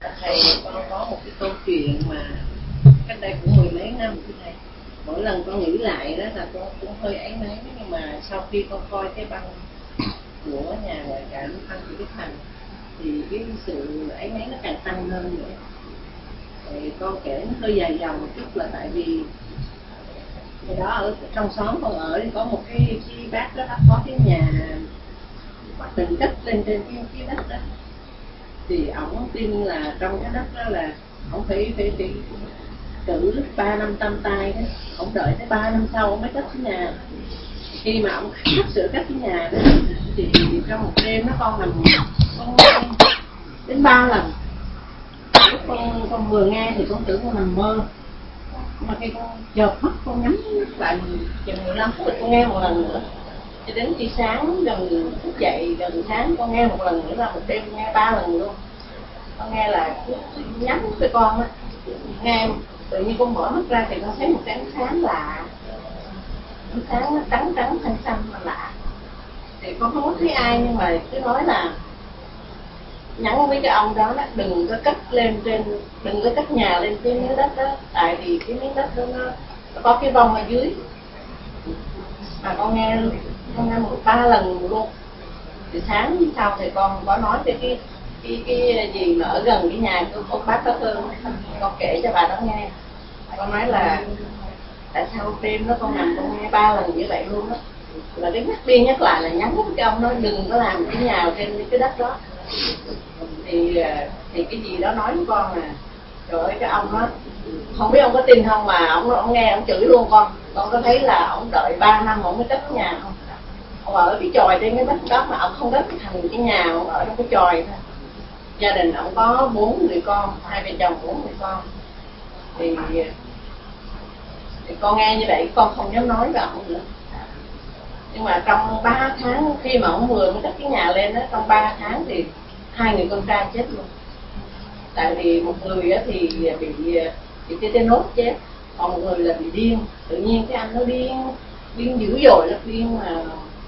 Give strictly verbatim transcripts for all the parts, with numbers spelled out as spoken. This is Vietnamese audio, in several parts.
Thầy, con có một cái câu chuyện mà cách đây cũng mười mấy năm thưa thầy. Mỗi lần con nghĩ lại đó là con cũng hơi áy náy, nhưng mà sau khi con coi cái băng của nhà ngoại cảm Phan Thị Bích Hằng thì cái sự áy náy nó càng tăng hơn nữa. Thì con kể nó hơi dài dòng một chút là tại vì hồi đó ở trong xóm con ở thì có một cái, cái bác đó, đó có cái nhà từng cất lên trên cái, cái đất đó, thì ổng tin là trong cái đất đó là ổng phải phải phải cử lúc ba năm tam tai đó, ổng đợi tới ba năm sau ổng mới cất cái nhà. Khi mà ổng sắp sửa cất cái nhà đó thì trong một đêm nó con nằm con đến ba lần. Lúc con con vừa nghe thì con tưởng con nằm mơ, mà khi con chợp mắt con nhắm lại chừng mười lăm phút con nghe một lần nữa, cho đến khi sáng gần thức dậy gần sáng con nghe một lần nữa, là một đêm nghe ba lần luôn. Con nghe là nhắm với con á, nghe tự nhiên con mở mắt ra thì con thấy một cái ánh sáng lạ, ánh sáng nó trắng trắng xanh xanh mà lạ. Thì con không có thấy ai, nhưng mà cứ nói là nhắn với cái ông đó, đó đừng có cất lên trên, đừng có cất nhà lên cái miếng đất đó, tại vì cái miếng đất đó nó, nó có cái vong ở dưới. Mà con nghe con nghe một ba lần luôn. Thì sáng sau thì con có nói với cái cái cái gì mà ở gần cái nhà của ông bác đó Phương, con kể cho bà đó nghe. Con nói là tại sao đêm đó con nằm con nghe ba lần như vậy luôn đó, là cái nhắc đi nhắc lại là nhắn với cái ông đó đừng có làm cái nhà trên cái đất đó. Thì thì cái gì đó nói với con là trời ơi, cái ông đó không biết ông có tin không, mà ông ông nghe ông chửi luôn con. Con có thấy là ông đợi ba năm ông mới cất nhà không? Ông ở cái chòi trên cái đất đó mà ông không cất thành cái nhà, ông ở trong cái chòi thôi. Gia đình ông có bốn người con, hai vợ chồng bốn người con. Thì, thì con nghe như vậy con không dám nói với ông nữa. Nhưng mà trong ba tháng khi mà ông vừa mới cất cái nhà lên đó, trong ba tháng thì hai người con trai chết luôn. Tại vì một người thì bị bị tetanus chết, còn một người là bị điên. Tự nhiên cái anh nó điên điên dữ dội lắm, điên mà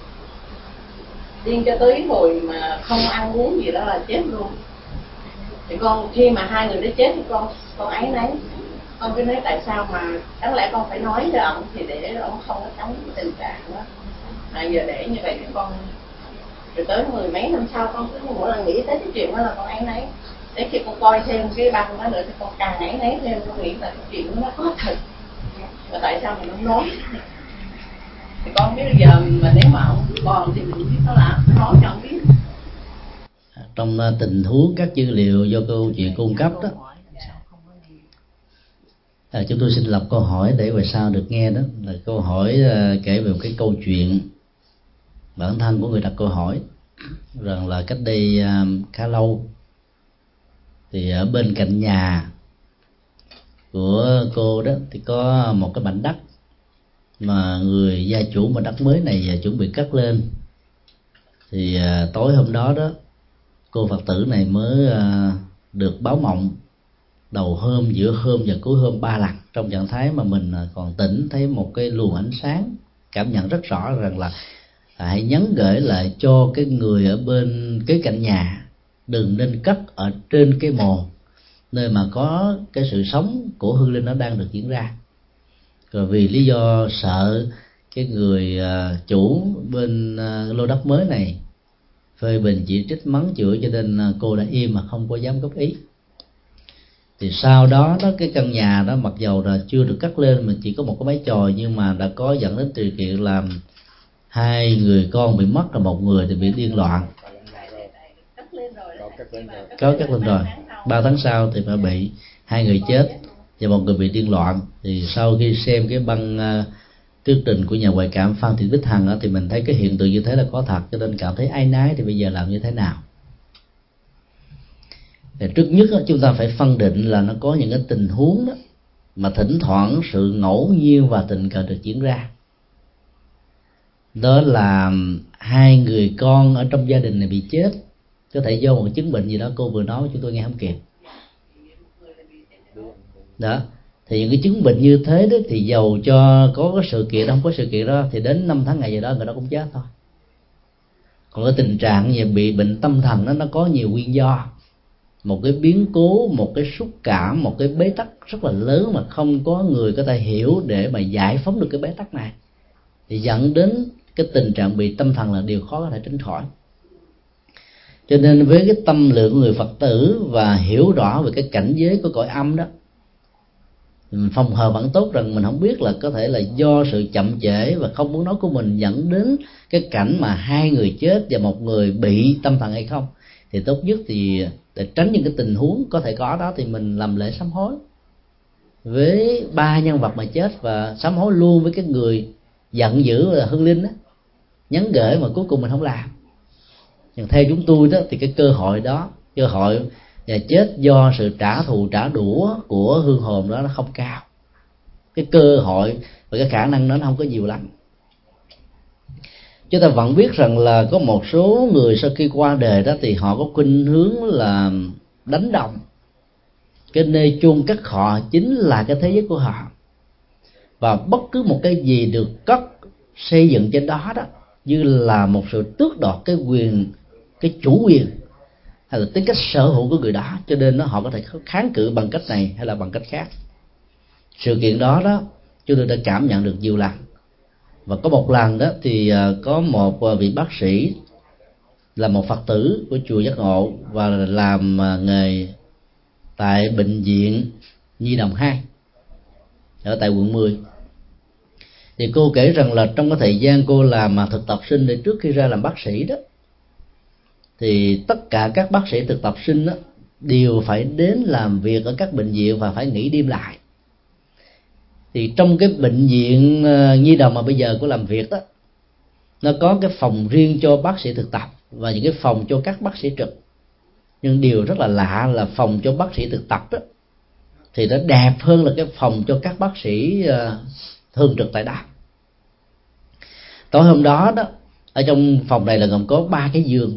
điên cho tới hồi mà không ăn uống gì đó là chết luôn. Thì con khi mà hai người đó chết thì con con áy náy, con cứ nói tại sao mà đáng lẽ con phải nói cho ông thì để ông không có sống cái tình trạng đó, mà giờ để như vậy thì con. Rồi tới mười mấy năm sau con cứ mỗi lần nghĩ tới cái chuyện đó là con áy náy. Đến khi con coi thêm cái băng đó nữa thì con càng áy náy thêm, con nghĩ là cái chuyện đó nó có thật, và tại sao mình không nói. Thì con biết bây giờ mà nếu mà ông còn thì mình biết nó là nói cho ông biết. Trong tình huống các dữ liệu do câu chuyện cung cấp đó, à, chúng tôi xin lập câu hỏi để về sau được nghe. Đó là câu hỏi uh, kể về một cái câu chuyện bản thân của người đặt câu hỏi, rằng là cách đây uh, khá lâu thì ở bên cạnh nhà của cô đó thì có một cái mảnh đất mà người gia chủ mà đất mới này chuẩn bị cất lên. Thì uh, tối hôm đó đó, cô Phật tử này mới uh, được báo mộng đầu hôm, giữa hôm và cuối hôm ba lần, trong trạng thái mà mình còn tỉnh, thấy một cái luồng ánh sáng, cảm nhận rất rõ rằng là à, hãy nhắn gửi lại cho cái người ở bên kế cạnh nhà đừng nên cất ở trên cái mồ, nơi mà có cái sự sống của hương linh nó đang được diễn ra. Rồi vì lý do sợ cái người uh, chủ bên uh, lô đất mới này phê bình chỉ trích mắng chửi, cho nên uh, cô đã im mà không có dám góp ý. Thì sau đó đó, cái căn nhà đó mặc dầu là chưa được cất lên mà chỉ có một cái mái chòi, nhưng mà đã có dẫn đến điều kiện làm hai người con bị mất, là một người thì bị điên loạn. Có cất lên rồi, ba tháng sau thì mới bị hai người chết và một người bị điên loạn. Thì sau khi xem cái băng uh, thuyết trình của nhà ngoại cảm Phan Thị Bích Hằng thì mình thấy cái hiện tượng như thế là có thật, cho nên cảm thấy áy náy. Thì bây giờ làm như thế nào? Thì trước nhất đó, chúng ta phải phân định là nó có những cái tình huống đó mà thỉnh thoảng sự ngẫu nhiên và tình cờ được diễn ra. Đó là hai người con ở trong gia đình này bị chết, có thể do một chứng bệnh gì đó cô vừa nói chúng tôi nghe không kịp. Đó, thì những cái chứng bệnh như thế đó thì dầu cho có cái sự kiện không có sự kiện đó thì đến năm tháng ngày gì đó người đó cũng chết thôi. Còn cái tình trạng gì bị bệnh tâm thần đó nó có nhiều nguyên do. một cái biến cố, một cái xúc cảm, một cái bế tắc rất là lớn mà không có người có thể hiểu để mà giải phóng được cái bế tắc này, thì dẫn đến cái tình trạng bị tâm thần là điều khó có thể tránh khỏi. Cho nên với cái tâm lượng của người Phật tử và hiểu rõ về cái cảnh giới của cõi âm đó, mình phòng hờ vẫn tốt rằng mình không biết là có thể là do sự chậm trễ và không muốn nói của mình dẫn đến cái cảnh mà hai người chết và một người bị tâm thần hay không. Thì tốt nhất thì để tránh những cái tình huống có thể có đó thì mình làm lễ sám hối với ba nhân vật mà chết, và sám hối luôn với cái người giận dữ là hương linh đó, nhắn gửi mà cuối cùng mình không làm. Nhưng theo chúng tôi đó thì cái cơ hội đó, cơ hội và chết do sự trả thù trả đũa của hương hồn đó nó không cao. Cái cơ hội và cái khả năng đó nó không có nhiều lắm. Chúng ta vẫn biết rằng là có một số người sau khi qua đời đó thì họ có khuynh hướng là đánh đồng cái nơi chôn cất họ chính là cái thế giới của họ, và bất cứ một cái gì được cất xây dựng trên đó đó như là một sự tước đoạt cái quyền, cái chủ quyền hay là tính cách sở hữu của người đó, cho nên nó họ có thể kháng cự bằng cách này hay là bằng cách khác. Sự kiện đó đó chúng tôi đã cảm nhận được nhiều lần. Và có một lần đó thì có một vị bác sĩ là một Phật tử của chùa Giác Ngộ và làm nghề tại bệnh viện Nhi Đồng hai ở tại quận mười. Thì cô kể rằng là trong cái thời gian cô làm mà thực tập sinh để trước khi ra làm bác sĩ đó, thì tất cả các bác sĩ thực tập sinh đó đều phải đến làm việc ở các bệnh viện và phải nghỉ đêm lại. Thì trong cái bệnh viện Nhi Đồng mà bây giờ cô làm việc đó, nó có cái phòng riêng cho bác sĩ thực tập và những cái phòng cho các bác sĩ trực. Nhưng điều rất là lạ là phòng cho bác sĩ thực tập đó thì nó đẹp hơn là cái phòng cho các bác sĩ thường trực tại đó. Tối hôm đó đó, ở trong phòng này là gồm có ba cái giường.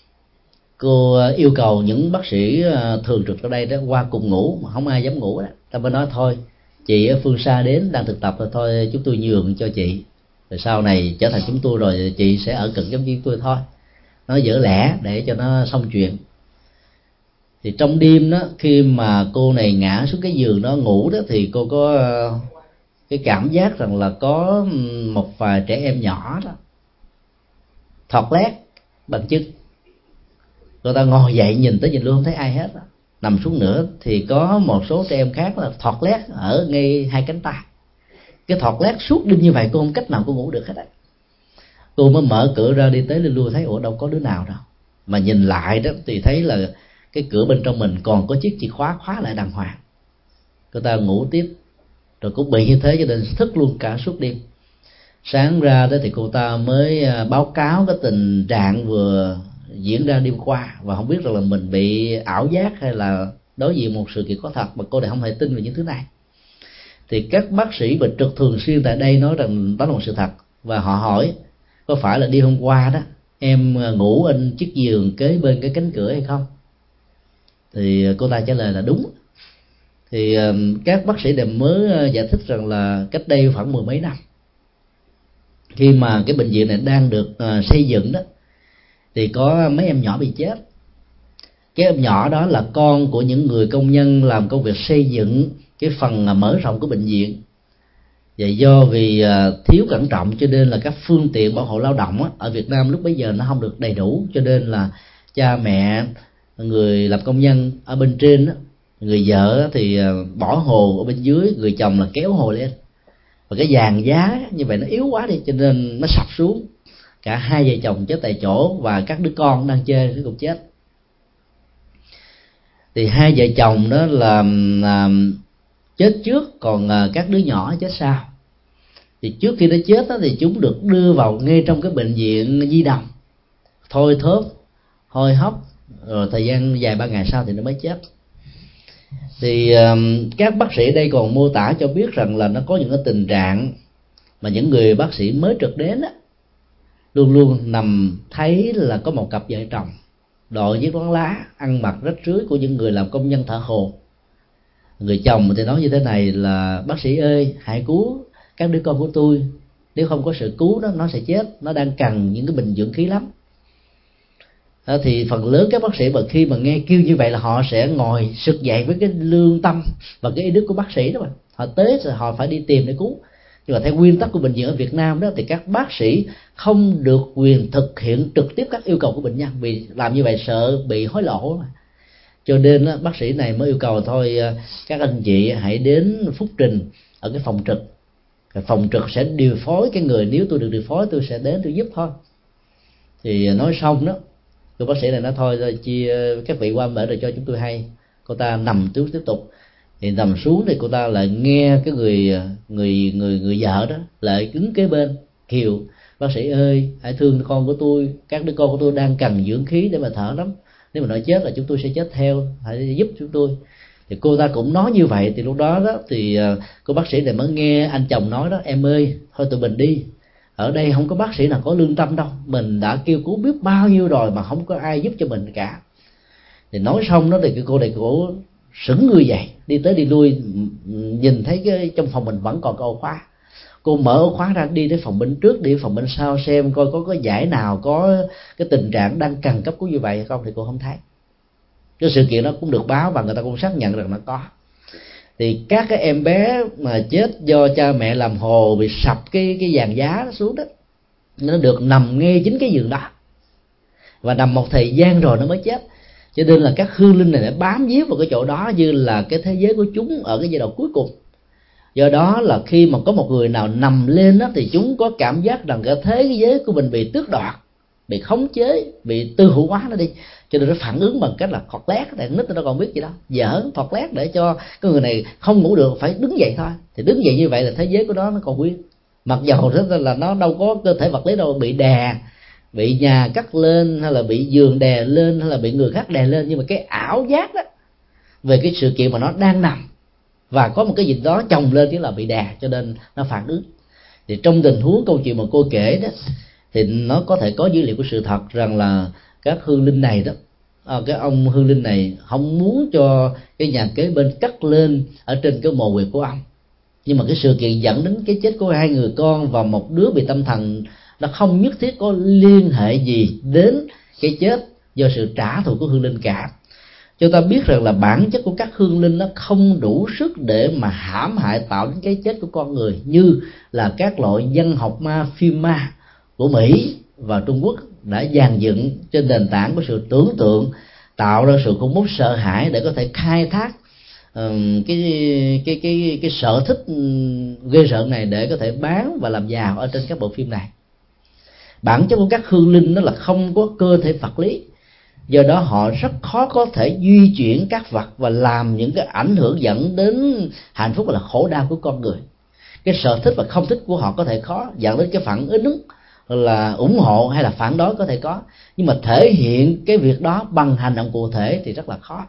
Cô yêu cầu những bác sĩ thường trực ở đây đó qua cùng ngủ, mà không ai dám ngủ đó. Ta mới nói thôi, chị ở phương xa đến đang thực tập rồi, thôi chúng tôi nhường cho chị, rồi sau này trở thành chúng tôi rồi chị sẽ ở cận giống như chúng tôi thôi. Nó dở lẽ để cho nó xong chuyện. Thì trong đêm đó, khi mà cô này ngã xuống cái giường đó ngủ đó, thì cô có cái cảm giác rằng là có một vài trẻ em nhỏ đó thọt lét bằng chân. Người ta ngồi dậy nhìn tới nhìn luôn không thấy ai hết đó. Nằm xuống nữa thì có một số trẻ em khác là thọt lét ở ngay hai cánh tay. Cái thọt lét suốt đêm như vậy cô không cách nào cô ngủ được hết á. Cô mới mở cửa ra đi tới lên lui thấy ủa đâu có đứa nào đâu, mà nhìn lại đó thì thấy là cái cửa bên trong mình còn có chiếc chìa khóa khóa lại đàng hoàng. Cô ta ngủ tiếp, rồi cũng bị như thế cho nên thức luôn cả suốt đêm. Sáng ra đó thì cô ta mới báo cáo cái tình trạng vừa diễn ra đêm qua, và không biết rằng là mình bị ảo giác hay là đối diện một sự kiện có thật, mà cô này không hề tin về những thứ này. Thì các bác sĩ bệnh trực thường xuyên tại đây nói rằng đó là một sự thật, và họ hỏi có phải là đêm hôm qua đó em ngủ trên chiếc giường kế bên cái cánh cửa hay không. Thì cô ta trả lời là đúng. Thì các bác sĩ đều mới giải thích rằng là cách đây khoảng mười mấy năm, khi mà cái bệnh viện này đang được xây dựng đó, thì có mấy em nhỏ bị chết. Cái em nhỏ đó là con của những người công nhân làm công việc xây dựng cái phần mở rộng của bệnh viện. Và do vì thiếu cẩn trọng cho nên là các phương tiện bảo hộ lao động á, ở Việt Nam lúc bấy giờ nó không được đầy đủ, cho nên là cha mẹ người làm công nhân ở bên trên á, người vợ thì bỏ hồ ở bên dưới, người chồng là kéo hồ lên, và cái dàn giá như vậy nó yếu quá đi cho nên nó sập xuống. Cả hai vợ chồng chết tại chỗ và các đứa con đang chơi cũng chết. Thì hai vợ chồng đó là, là chết trước, còn các đứa nhỏ chết sau. Thì trước khi nó chết đó, thì chúng được đưa vào ngay trong cái bệnh viện Nhi Đồng, thôi thớp hôi hốc, rồi thời gian dài ba ngày sau thì nó mới chết. Thì um, các bác sĩ đây còn mô tả cho biết rằng là nó có những cái tình trạng mà những người bác sĩ mới trực đến á, luôn luôn nằm thấy là có một cặp vợ chồng đội chiếc nón lá, ăn mặc rách rưới của những người làm công nhân thợ hồ. Người chồng thì nói như thế này là bác sĩ ơi hãy cứu các đứa con của tôi, nếu không có sự cứu đó nó sẽ chết, nó đang cần những cái bình dưỡng khí lắm. À, thì phần lớn các bác sĩ mà khi mà nghe kêu như vậy là họ sẽ ngồi sực dậy với cái lương tâm và cái ý đức của bác sĩ đó mà. Họ tới rồi họ phải đi tìm để cứu. Nhưng mà theo nguyên tắc của bệnh viện ở Việt Nam đó thì các bác sĩ không được quyền thực hiện trực tiếp các yêu cầu của bệnh nhân, vì làm như vậy sợ bị hối lộ mà. Cho nên đó, bác sĩ này mới yêu cầu thôi các anh chị hãy đến phúc trình ở cái phòng trực, phòng trực sẽ điều phối cái người, nếu tôi được điều phối tôi sẽ đến tôi giúp thôi. Thì nói xong đó, cô bác sĩ này nói thôi chia các vị qua bển rồi cho chúng tôi hay. Cô ta nằm tiếp tiếp tục, thì nằm xuống thì cô ta lại nghe cái người người người người vợ đó lại đứng kế bên kêu: bác sĩ ơi, hãy thương con của tôi, các đứa con của tôi đang cần dưỡng khí để mà thở lắm, nếu mà nó chết là chúng tôi sẽ chết theo, hãy giúp chúng tôi. Thì cô ta cũng nói như vậy. Thì lúc đó đó thì cô bác sĩ này mới nghe anh chồng nói đó: em ơi, thôi tụi mình đi, ở đây không có bác sĩ nào có lương tâm đâu, mình đã kêu cứu biết bao nhiêu rồi mà không có ai giúp cho mình cả. Thì nói xong đó thì cái cô này cổ sững người dậy, đi tới đi lui, nhìn thấy cái trong phòng mình vẫn còn cái ổ khóa. Cô mở ổ khóa ra, đi tới phòng bên trước, đi phòng bên sau xem coi có cái giải nào có cái tình trạng đang cần cấp cứu như vậy hay không, thì cô không thấy. Cái sự kiện đó cũng được báo và người ta cũng xác nhận rằng nó có. Thì các cái em bé mà chết do cha mẹ làm hồ bị sập cái cái dàn giá xuống đó, nó được nằm ngay chính cái giường đó, và nằm một thời gian rồi nó mới chết. Cho nên là các hương linh này đã bám víu vào cái chỗ đó như là cái thế giới của chúng ở cái giai đoạn cuối cùng. Do đó là khi mà có một người nào nằm lên đó, thì chúng có cảm giác rằng cái thế giới của mình bị tước đoạt, bị khống chế, bị tư hữu hóa nó đi. Cho nên nó phản ứng bằng cách là thọt lét. Tại nít nó còn biết gì đâu, giỡn thọt lét để cho cái người này không ngủ được phải đứng dậy thôi. Thì đứng dậy như vậy là thế giới của nó nó còn nguyên, mặc dầu rất là nó đâu có cơ thể vật lý đâu, bị đè, bị nhà cắt lên, hay là bị giường đè lên, hay là bị người khác đè lên. Nhưng mà cái ảo giác đó về cái sự kiện mà nó đang nằm và có một cái gì đó chồng lên, chứ là bị đè, cho nên nó phản ứng. Thì trong tình huống câu chuyện mà cô kể đó, thì nó có thể có dữ liệu của sự thật rằng là các hương linh này đó, à, cái ông hương linh này không muốn cho cái nhà kế bên cắt lên ở trên cái mồ huyệt của ông. Nhưng mà cái sự kiện dẫn đến cái chết của hai người con và một đứa bị tâm thần, nó không nhất thiết có liên hệ gì đến cái chết do sự trả thù của hương linh cả. Chúng ta biết rằng là bản chất của các hương linh nó không đủ sức để mà hãm hại tạo đến cái chết của con người, như là các loại văn học ma, phim ma của Mỹ và Trung Quốc đã dàn dựng trên nền tảng của sự tưởng tượng, tạo ra sự khủng bố sợ hãi để có thể khai thác um, cái cái cái cái sở thích ghê rợn này để có thể bán và làm giàu ở trên các bộ phim này. Bản chất của các hương linh đó là không có cơ thể vật lý, do đó họ rất khó có thể di chuyển các vật và làm những cái ảnh hưởng dẫn đến hạnh phúc và là khổ đau của con người. Cái sở thích và không thích của họ có thể khó, dẫn đến cái phản ứng là ủng hộ hay là phản đối có thể có, nhưng mà thể hiện cái việc đó bằng hành động cụ thể thì rất là khó.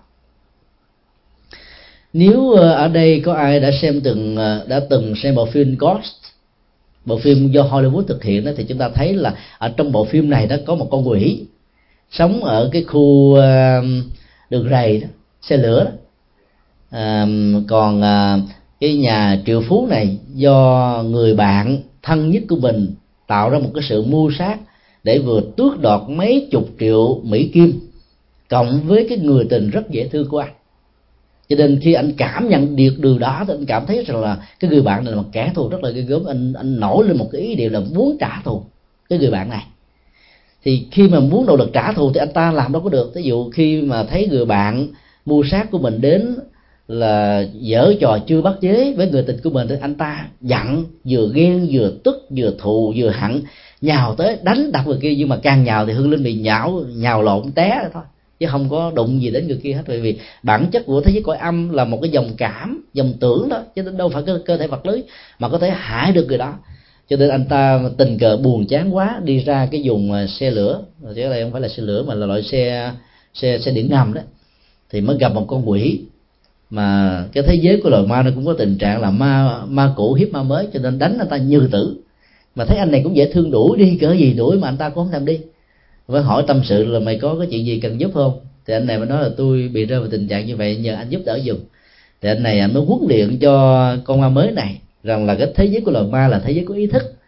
Nếu ở đây có ai đã xem từng đã từng xem bộ phim Ghost, bộ phim do Hollywood thực hiện đó, thì chúng ta thấy là ở trong bộ phim này đó có một con quỷ sống ở cái khu đường rầy đó, xe lửa đó. À, còn à, cái nhà triệu phú này do người bạn thân nhất của mình tạo ra một cái sự mưu sát để vừa tước đoạt mấy chục triệu Mỹ Kim, cộng với cái người tình rất dễ thương của anh. Cho nên khi anh cảm nhận được điều đó thì anh cảm thấy rằng là cái người bạn này là một kẻ thù rất là ghê gớm. Anh anh nổi lên một cái ý niệm là muốn trả thù cái người bạn này. Thì khi mà muốn nỗ lực trả thù thì anh ta làm đâu có được. Ví dụ khi mà thấy người bạn mưu sát của mình đến là giở trò chưa bắt chế với người tình của mình thì anh ta giận, vừa ghen vừa tức vừa thù vừa hận, nhào tới đánh đập người kia. Nhưng mà càng nhào thì hương linh bị nhão nhào lộn té rồi thôi, chứ không có đụng gì đến người kia hết. Bởi vì bản chất của thế giới cõi âm là một cái dòng cảm, dòng tưởng đó, chứ đâu phải cơ, cơ thể vật lý mà có thể hại được người đó. Cho nên anh ta tình cờ buồn chán quá đi ra cái vùng xe lửa, chứ đây không phải là xe lửa mà là loại xe xe xe điện ngầm đó, thì mới gặp một con quỷ. Mà cái thế giới của loài ma nó cũng có tình trạng là ma ma cũ hiếp ma mới, cho nên đánh anh ta như tử. Mà thấy anh này cũng dễ thương, đuổi đi cỡ gì đuổi mà anh ta cũng không thèm đi. Với hỏi tâm sự là mày có cái chuyện gì cần giúp không, thì anh này mới nói là tôi bị rơi vào tình trạng như vậy, nhờ anh giúp đỡ giùm. Thì anh này anh mới huấn luyện cho con ma mới này rằng là cái thế giới của loài ma là thế giới có ý thức,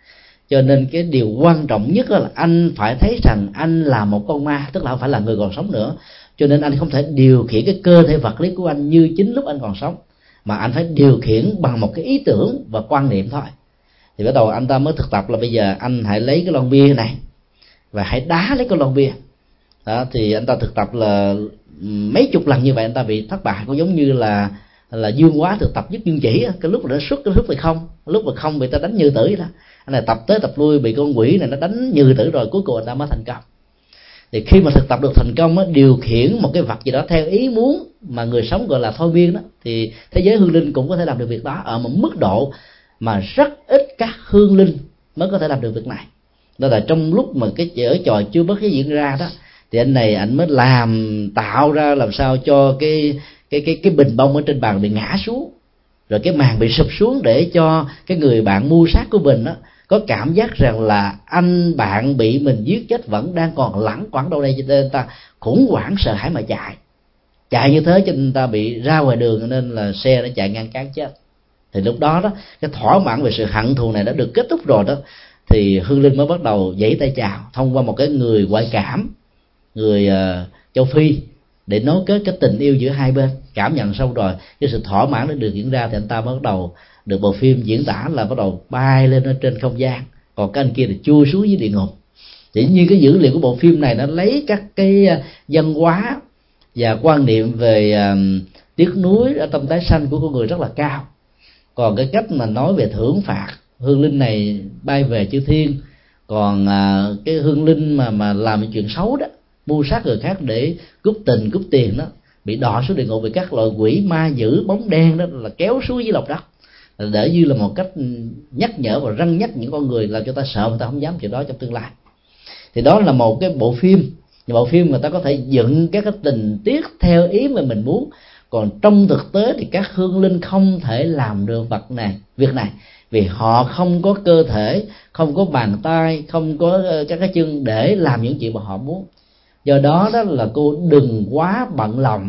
Cho nên cái điều quan trọng nhất là anh phải thấy rằng anh là một con ma, tức là không phải là người còn sống nữa. Cho nên anh không thể điều khiển cái cơ thể vật lý của anh như chính lúc anh còn sống, mà anh phải điều khiển bằng một cái ý tưởng và quan niệm thôi. Thì bắt đầu anh ta mới thực tập là bây giờ anh hãy lấy cái lon bia này và hãy đá lấy cái lon bia. Đó, thì anh ta thực tập là mấy chục lần như vậy anh ta bị thất bại, cũng giống như là là dương hóa thực tập nhất dương chỉ, cái lúc nó xuất, cái lúc thì không, lúc mà không bị ta đánh như tử vậy đó. Anh này tập tới tập lui bị con quỷ này nó đánh như tử rồi cuối cùng anh ta mới thành công. Thì khi mà thực tập được thành công á, điều khiển một cái vật gì đó theo ý muốn mà người sống gọi là thôi miên đó, thì thế giới hương linh cũng có thể làm được việc đó ở một mức độ mà rất ít các hương linh mới có thể làm được việc này. Đó là trong lúc mà cái chở trò chưa bất cái diễn ra đó, thì anh này anh mới làm tạo ra làm sao cho cái cái cái cái bình bông ở trên bàn bị ngã xuống, rồi cái màn bị sụp xuống, để cho cái người bạn mưu sát của mình đó có cảm giác rằng là anh bạn bị mình giết chết vẫn đang còn lẳng quẩn đâu đây, cho nên ta khủng hoảng sợ hãi mà chạy chạy như thế, cho nên ta bị ra ngoài đường, nên là xe nó chạy ngang cán chết. Thì lúc đó đó cái thỏa mãn về sự hận thù này đã được kết thúc rồi đó, thì hương linh mới bắt đầu giãy tay chào thông qua một cái người ngoại cảm, người uh, châu Phi, để nối kết cái tình yêu giữa hai bên. Cảm nhận xong rồi cái sự thỏa mãn đã được diễn ra, thì anh ta bắt đầu được bộ phim diễn tả là bắt đầu bay lên ở trên không gian, còn cái anh kia thì chui xuống dưới địa ngục. Chỉ như cái dữ liệu của bộ phim này nó lấy các cái văn hóa và quan niệm về uh, tiếc nuối ở trong tái sanh của con người rất là cao. Còn cái cách mà nói về thưởng phạt, hương linh này bay về chư thiên, còn à, cái hương linh mà mà làm chuyện xấu đó, mưu sát người khác để cướp tình cướp tiền đó, bị đọa xuống địa ngục vì các loại quỷ ma dữ bóng đen đó là kéo xuống dưới lòng đất, để như là một cách nhắc nhở và răn nhắc những con người, làm cho ta sợ, người ta không dám chuyện đó trong tương lai. Thì đó là một cái bộ phim, bộ phim người ta có thể dựng các cái tình tiết theo ý mà mình muốn. Còn trong thực tế thì các hương linh không thể làm được vật này việc này, vì họ không có cơ thể, không có bàn tay, không có các cái chân để làm những chuyện mà họ muốn. Do đó đó là cô đừng quá bận lòng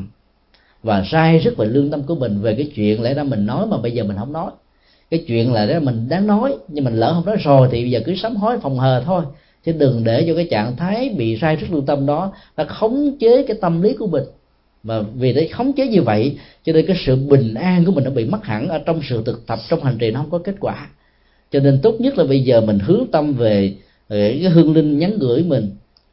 và sai sức về lương tâm của mình về cái chuyện lẽ ra mình nói mà bây giờ mình không nói. Cái chuyện là đó mình đáng nói, nhưng mình lỡ không nói rồi thì bây giờ cứ sám hối phòng hờ thôi, chứ đừng để cho cái trạng thái bị sai sức lương tâm đó nó khống chế cái tâm lý của mình. Mà vì để khống chế như vậy cho nên cái sự bình an của mình nó bị mất hẳn ở trong sự thực tập, trong hành trì nó không có kết quả. Cho nên tốt nhất là bây giờ mình hướng tâm về cái hương linh nhắn gửi mình,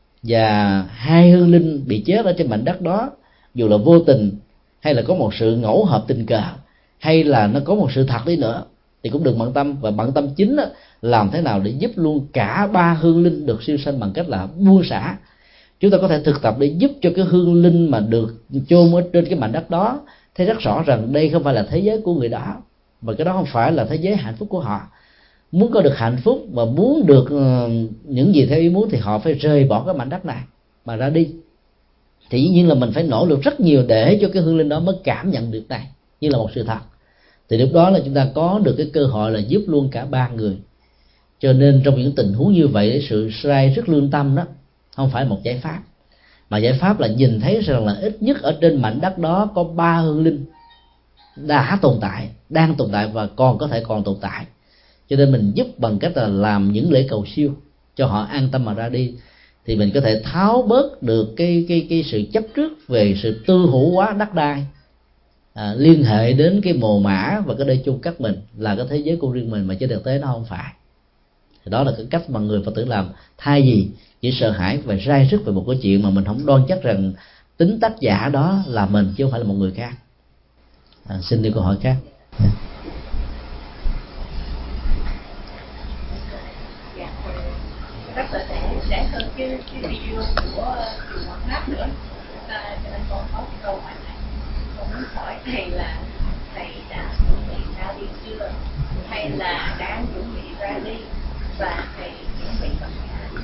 và hai hương linh bị chết ở trên mảnh đất đó, dù là vô tình hay là có một sự ngẫu hợp tình cờ, hay là nó có một sự thật đi nữa, thì cũng đừng bận tâm. Và bận tâm chính là làm thế nào để giúp luôn cả ba hương linh được siêu sanh bằng cách là buông xả. Chúng ta có thể thực tập để giúp cho cái hương linh mà được chôn ở trên cái mảnh đất đó thấy rất rõ rằng đây không phải là thế giới của người đó, mà cái đó không phải là thế giới hạnh phúc của họ. Muốn có được hạnh phúc và muốn được những gì theo ý muốn thì họ phải rời bỏ cái mảnh đất này mà ra đi. Thì dĩ nhiên là mình phải nỗ lực rất nhiều để cho cái hương linh đó mới cảm nhận được này như là một sự thật. Thì lúc đó là chúng ta có được cái cơ hội là giúp luôn cả ba người. Cho nên trong những tình huống như vậy, sự sai rất lương tâm đó không phải một giải pháp, mà giải pháp là nhìn thấy rằng là ít nhất ở trên mảnh đất đó có ba hương linh đã tồn tại, đang tồn tại và còn có thể còn tồn tại. Cho nên mình giúp bằng cách là làm những lễ cầu siêu cho họ an tâm mà ra đi, thì mình có thể tháo bớt được cái cái cái sự chấp trước về sự tư hữu hóa đất đai, à, liên hệ đến cái mồ mả và cái nơi chôn cất mình là cái thế giới của riêng mình, mà trên thực tế nó không phải. Thì đó là cái cách mà người Phật tử làm, thay vì chỉ sợ hãi và rai rứt về một cái chuyện mà mình không đoan chắc rằng tính tác giả đó là mình chứ không phải là một người khác. À, xin đi câu hỏi khác. Rất là sẽ sẽ hơn cái cái video của trường Hoàng Pháp nữa, à, cho nên con có cái câu hỏi này. Con muốn hỏi thầy là thầy đã chuẩn bị ra đi chưa, hay là đang chuẩn bị ra đi, và thầy chuẩn bị bằng gì?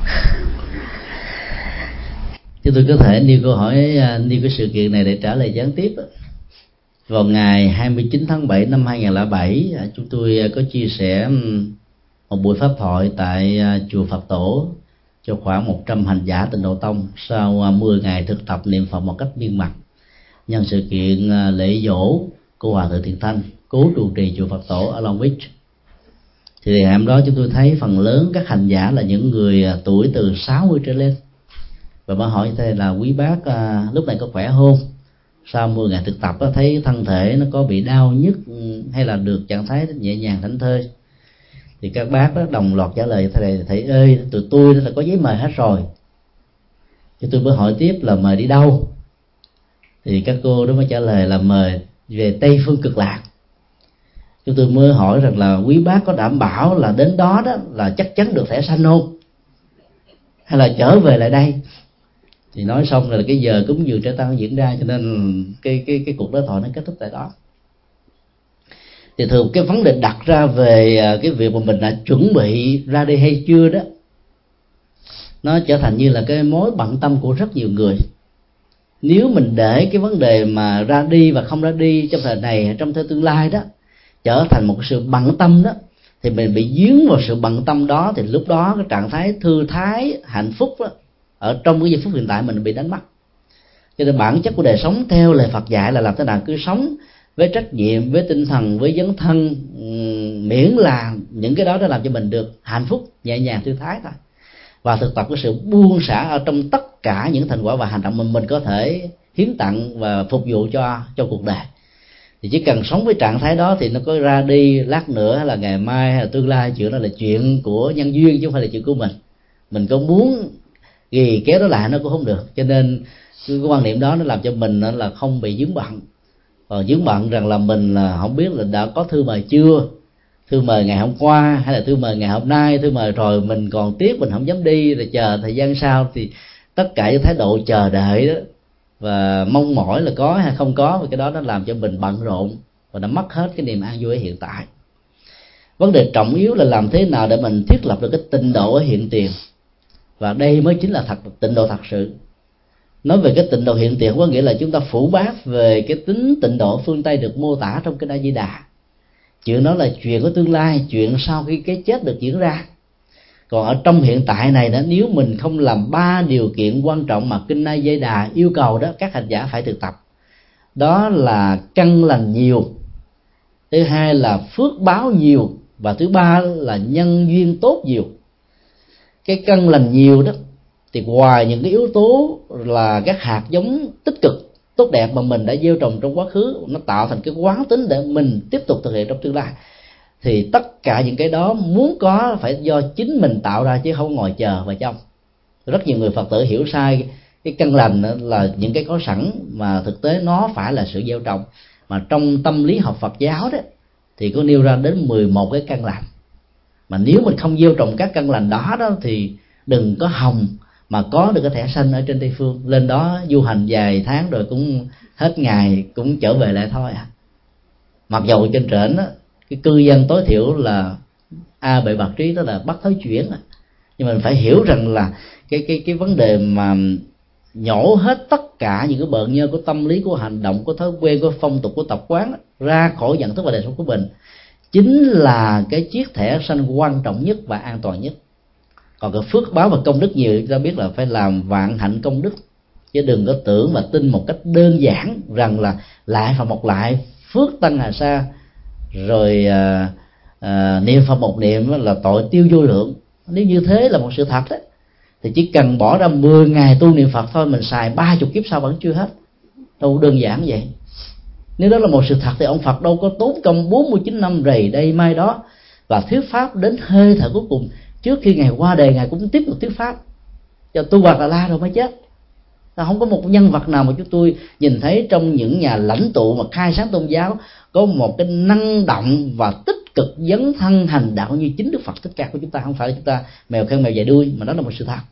Chứ tôi có thể nêu câu hỏi, nêu cái sự kiện này để trả lời gián tiếp. Vào ngày hai mươi chín tháng bảy năm hai nghìn không trăm lẻ bảy, chúng tôi có chia sẻ một buổi pháp thoại tại chùa Phật Tổ cho khoảng một trăm hành giả Tịnh Độ Tông sau mười ngày thực tập niệm Phật một cách miên mật, nhân sự kiện lễ dỗ của Hòa Thượng Thiện Thanh cố trụ trì chùa Phật Tổ ở Long Beach. Thì ngày hôm đó chúng tôi thấy phần lớn các hành giả là những người tuổi từ sáu mươi trở lên. Và mới hỏi thầy là quý bác à, lúc này có khỏe không? Sau mười ngày thực tập á, thấy thân thể nó có bị đau nhức hay là được trạng thái nhẹ nhàng thảnh thơi? Thì các bác đó đồng loạt trả lời thầy: thầy ơi, tụi tôi là có giấy mời hết rồi. Thì tôi mới hỏi tiếp là mời đi đâu? Thì các cô đó mới trả lời là mời về Tây Phương Cực Lạc. Chúng tôi mới hỏi rằng là quý bác có đảm bảo là đến đó đó là chắc chắn được thẻ xanh không, hay là trở về lại đây? Thì nói xong rồi cái giờ cúng dường trái tăng diễn ra, cho nên cái cái cái cuộc đối thoại nó kết thúc tại đó. Thì thường cái vấn đề đặt ra về cái việc mà mình đã chuẩn bị ra đi hay chưa đó, nó trở thành như là cái mối bận tâm của rất nhiều người. Nếu mình để cái vấn đề mà ra đi và không ra đi trong thời này, trong thời tương lai đó trở thành một sự bận tâm đó, thì mình bị dướng vào sự bận tâm đó, thì lúc đó cái trạng thái thư thái hạnh phúc đó, ở trong cái giây phút hiện tại mình bị đánh mất. Cho nên bản chất của đời sống theo lời Phật dạy là làm thế nào cứ sống với trách nhiệm, với tinh thần, với dấn thân, miễn là những cái đó đã làm cho mình được hạnh phúc, nhẹ nhàng, thư thái thôi. Và thực tập cái sự buông xả ở trong tất cả những thành quả và hành động mình mình có thể hiến tặng và phục vụ cho cho cuộc đời. Thì chỉ cần sống với trạng thái đó thì nó có ra đi lát nữa hay là ngày mai hay là tương lai, chuyện đó là chuyện của nhân duyên chứ không phải là chuyện của mình. Mình có muốn ghi kéo đó lại nó cũng không được. Cho nên cái quan niệm đó nó làm cho mình là không bị vướng bận. Còn vướng bận rằng là mình là không biết là đã có thư mời chưa, thư mời ngày hôm qua hay là thư mời ngày hôm nay, thư mời rồi mình còn tiếc mình không dám đi, rồi chờ thời gian sau. Thì tất cả những thái độ chờ đợi đó và mong mỏi là có hay không có, và cái đó nó làm cho mình bận rộn và nó mất hết cái niềm an vui ở hiện tại. Vấn đề trọng yếu là làm thế nào để mình thiết lập được cái tịnh độ ở hiện tiền, và đây mới chính là thật tịnh độ thật sự. Nói về cái tịnh độ hiện tiền có nghĩa là chúng ta phủ bác về cái tính tịnh độ phương Tây được mô tả trong kinh A Di Đà. Chuyện đó là chuyện của tương lai, chuyện sau khi cái chết được diễn ra. Còn ở trong hiện tại này đó, nếu mình không làm ba điều kiện quan trọng mà kinh A Di Đà yêu cầu đó, các hành giả phải thực tập, đó là căn lành nhiều, thứ hai là phước báo nhiều, và thứ ba là nhân duyên tốt nhiều. Cái căn lành nhiều đó thì ngoài những cái yếu tố là các hạt giống tích cực tốt đẹp mà mình đã gieo trồng trong quá khứ, nó tạo thành cái quán tính để mình tiếp tục thực hiện trong tương lai, thì tất cả những cái đó muốn có phải do chính mình tạo ra chứ không ngồi chờ và trông. Rất nhiều người Phật tử hiểu sai cái căn lành là những cái có sẵn, mà thực tế nó phải là sự gieo trồng. Mà trong tâm lý học Phật giáo đó thì có nêu ra đến mười một cái căn lành, mà nếu mình không gieo trồng các căn lành đó đó thì đừng có hòng mà có được cái thẻ xanh ở trên Tây Phương. Lên đó du hành vài tháng rồi cũng hết ngày, cũng trở về lại thôi à. Mặc dầu trên trển đó, cái cư dân tối thiểu là A Bệ Bạc Trí, đó là bắt thối chuyển, nhưng mình phải hiểu rằng là cái cái cái vấn đề mà nhổ hết tất cả những cái bợn nhơ của tâm lý, của hành động, của thói quen, của phong tục, của tập quán ra khỏi nhận thức và đời sống của mình chính là cái chiếc thẻ xanh quan trọng nhất và an toàn nhất. Còn cái phước báo và công đức nhiều, chúng ta biết là phải làm vạn hạnh công đức, chứ đừng có tưởng và tin một cách đơn giản rằng là lại và một lại phước tăng hà sa, rồi à, à, niệm Phật một niệm là tội tiêu vô lượng. Nếu như thế là một sự thật đấy, thì chỉ cần bỏ ra mười ngày tu niệm Phật thôi, mình xài ba chục kiếp sau vẫn chưa hết. Đâu đơn giản vậy. Nếu đó là một sự thật thì ông Phật đâu có tốn công bốn mươi chín năm rầy đây mai đó và thuyết pháp đến hơi thở cuối cùng. Trước khi Ngài qua đời, Ngài cũng tiếp tục thuyết pháp cho tu Bạt Đà La rồi mới chết. Ta không có một nhân vật nào mà chúng tôi nhìn thấy trong những nhà lãnh tụ mà khai sáng tôn giáo có một cái năng động và tích cực dấn thân hành đạo như chính Đức Phật Thích Ca của chúng ta. Không phải là chúng ta mèo khen mèo dạy đuôi, mà đó là một sự thật.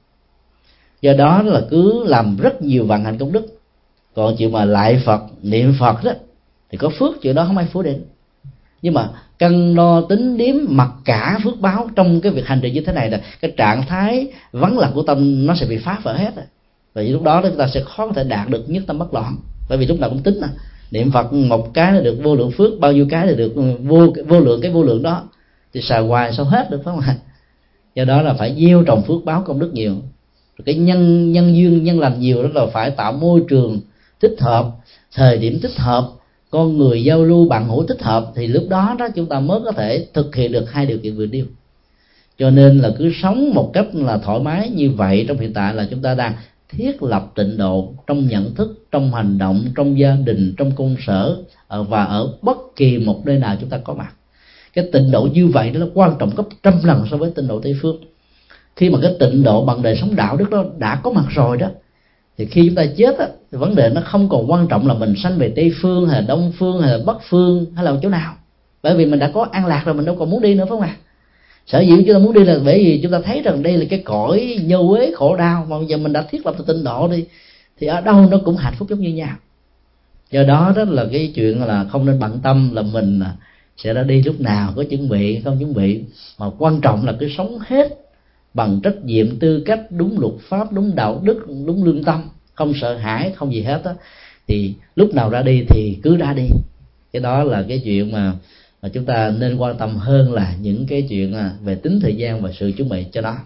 Do đó là cứ làm rất nhiều vạn hạnh công đức. Còn chuyện mà lại Phật, niệm Phật đó thì có phước, chuyện đó không ai phủ định. Nhưng mà cân đo tính điếm mặc cả phước báo trong cái việc hành trì như thế này là cái trạng thái vắng lặng của tâm nó sẽ bị phá vỡ hết. Và lúc đó chúng ta sẽ khó có thể đạt được nhất tâm bất loạn. Bởi vì lúc nào cũng tính à, niệm Phật một cái là được vô lượng phước, bao nhiêu cái là được vô vô lượng cái vô lượng đó, thì xài hoài sao hết được, phải không ạ? Do đó là phải gieo trồng phước báo công đức nhiều. Rồi cái nhân nhân duyên nhân lành nhiều, đó là phải tạo môi trường thích hợp, thời điểm thích hợp, con người giao lưu bạn hữu thích hợp, thì lúc đó đó chúng ta mới có thể thực hiện được hai điều kiện vừa nêu. Cho nên là cứ sống một cách là thoải mái như vậy trong hiện tại là chúng ta đang thiết lập tịnh độ trong nhận thức, trong hành động, trong gia đình, trong công sở và ở bất kỳ một nơi nào chúng ta có mặt. Cái tịnh độ như vậy đó là quan trọng gấp trăm lần so với tịnh độ Tây phương. Khi mà cái tịnh độ bằng đời sống đạo đức đó đã có mặt rồi đó, thì khi chúng ta chết á, thì vấn đề nó không còn quan trọng là mình sanh về Tây phương hay là Đông phương hay là Bắc phương hay là chỗ nào, bởi vì mình đã có an lạc rồi, mình đâu còn muốn đi nữa, phải không ạ? Sở dĩ chúng ta muốn đi là bởi vì chúng ta thấy rằng đây là cái cõi nhơ uế khổ đau, mà bây giờ mình đã thiết lập được tịnh độ đi thì ở đâu nó cũng hạnh phúc giống như nhau. Do đó đó là cái chuyện là không nên bận tâm là mình sẽ ra đi lúc nào, có chuẩn bị không chuẩn bị, mà quan trọng là cứ sống hết bằng trách nhiệm, tư cách, đúng luật pháp, đúng đạo đức, đúng lương tâm, không sợ hãi, không gì hết á, thì lúc nào ra đi thì cứ ra đi. Cái đó là cái chuyện mà, mà chúng ta nên quan tâm hơn là những cái chuyện về tính thời gian và sự chuẩn bị cho nó.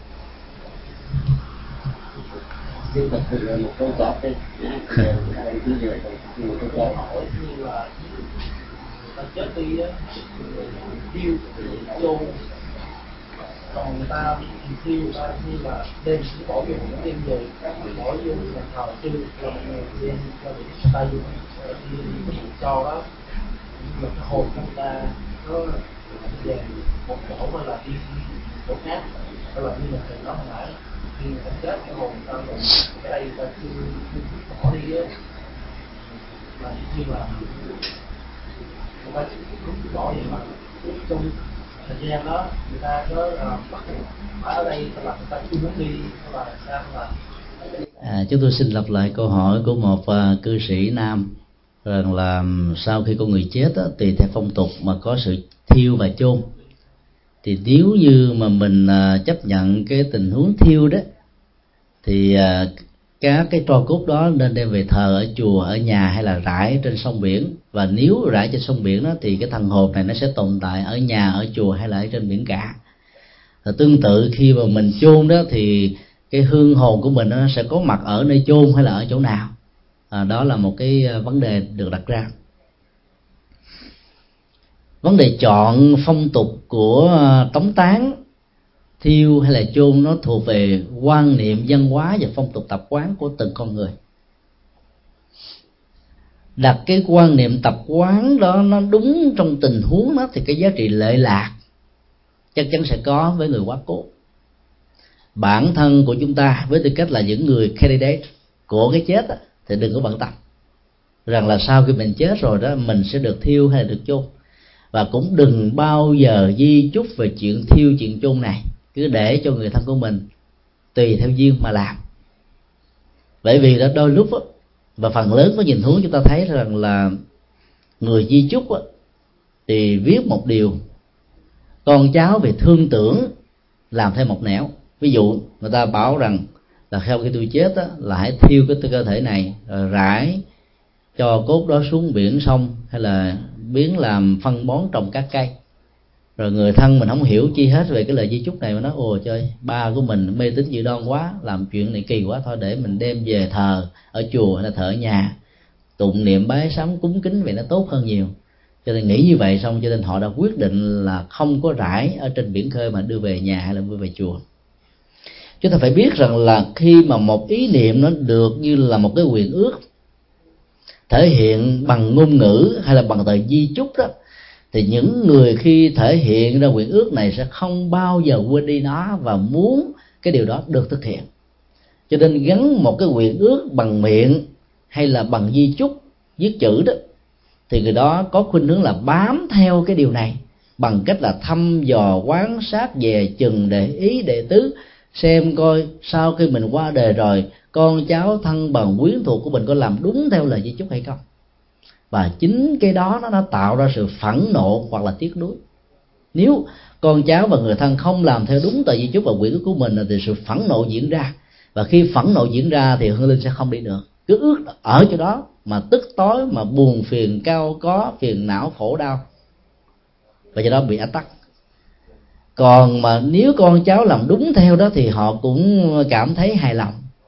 Xin thật sự một câu trả lời một câu hỏi như là ta chết đi á, thiêu chôn, còn người ta thiêu ta như là đem bỏ vô một cái người bỏ vô một thờ chưa là một người đem cho những người ta vô đi cho đó, nhưng mà cái hồn của người ta nó về một chỗ mà là đi chỗ khác, đó là như là thầy nói hồi nãy, khi người ta chết cái hồn người ta rồi cái đây người ta chưa bỏ đi á, là như là người ta lúc bỏ vậy mà trong thời gian đó người ta có bắt phải ở đây là người ta chưa muốn đi là sao là. À, chúng tôi xin lặp lại câu hỏi của một uh, cư sĩ nam rằng là sau khi con người chết á, tùy theo phong tục mà có sự thiêu và chôn. Thì nếu như mà mình uh, chấp nhận cái tình huống thiêu đó, thì uh, các cái tro cốt đó nên đem về thờ ở chùa, ở nhà hay là rải trên sông biển. Và nếu rải trên sông biển đó thì cái thần hồn này nó sẽ tồn tại ở nhà, ở chùa hay là ở trên biển cả. Và tương tự khi mà mình chôn đó thì cái hương hồn của mình nó sẽ có mặt ở nơi chôn hay là ở chỗ nào. À, đó là một cái vấn đề được đặt ra. Vấn đề chọn phong tục của tống táng, thiêu hay là chôn nó thuộc về quan niệm văn hóa và phong tục tập quán của từng con người. Đặt cái quan niệm tập quán đó nó đúng trong tình huống đó thì cái giá trị lệ lạc chắc chắn sẽ có với người quá cố. Bản thân của chúng ta với tư cách là những người candidate của cái chết đó, thì đừng có bận tâm rằng là sau khi mình chết rồi đó mình sẽ được thiêu hay là được chôn, và cũng đừng bao giờ di chúc về chuyện thiêu chuyện chôn này, cứ để cho người thân của mình tùy theo duyên mà làm. Bởi vì đó đôi lúc đó, và phần lớn có nhìn huống chúng ta thấy rằng là người di chúc đó, thì viết một điều, con cháu về thương tưởng làm thêm một nẻo. Ví dụ người ta bảo rằng là sau khi tôi chết á, là hãy thiêu cái cơ thể này rồi rải cho cốt đó xuống biển sông hay là biến làm phân bón trồng các cây. Rồi người thân mình không hiểu chi hết về cái lời di chúc này mà nói ồ trời, ba của mình mê tín dị đoan quá, làm chuyện này kỳ quá, thôi để mình đem về thờ ở chùa hay là thờ ở nhà, tụng niệm bái sám cúng kính vậy nó tốt hơn nhiều. Cho nên nghĩ như vậy xong cho nên họ đã quyết định là không có rải ở trên biển khơi mà đưa về nhà hay là đưa về chùa. Chúng ta phải biết rằng là khi mà một ý niệm nó được như là một cái quyền ước thể hiện bằng ngôn ngữ hay là bằng tờ di chúc đó, thì những người khi thể hiện ra quyền ước này sẽ không bao giờ quên đi nó và muốn cái điều đó được thực hiện. Cho nên gắn một cái quyền ước bằng miệng hay là bằng di chúc viết chữ đó, thì người đó có khuynh hướng là bám theo cái điều này bằng cách là thăm dò, quan sát, dè chừng, để ý, đệ tứ, xem coi sau khi mình qua đời rồi con cháu thân bằng quyến thuộc của mình có làm đúng theo lời di chúc hay không. Và chính cái đó nó đã tạo ra sự phẫn nộ hoặc là tiếc nuối. Nếu con cháu và người thân không làm theo đúng tờ di chúc và quyển ước của mình thì sự phẫn nộ diễn ra, và khi phẫn nộ diễn ra thì hương linh sẽ không đi được, cứ ước ở chỗ đó mà tức tối, mà buồn phiền, cao có, phiền não, khổ đau, và do đó bị ách tắc. Còn mà nếu con cháu làm đúng theo đó thì họ cũng cảm thấy hài lòng,